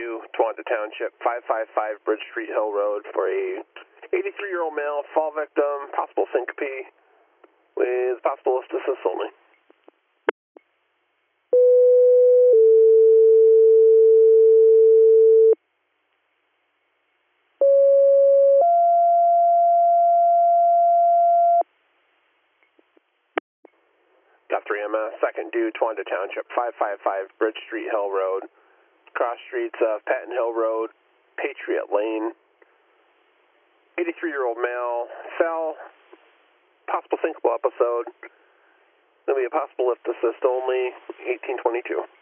Towanda Township, 555 Bridge Street Hill Road for a 83-year-old male fall victim, possible syncope with possible assistance only. Got 3MS, second due, Towanda Township, 555 Bridge Street Hill Road, cross streets of Patton Hill Road, Patriot Lane. 83-year-old male fell, possible syncopal episode. Going to be a possible lift assist only, 1822.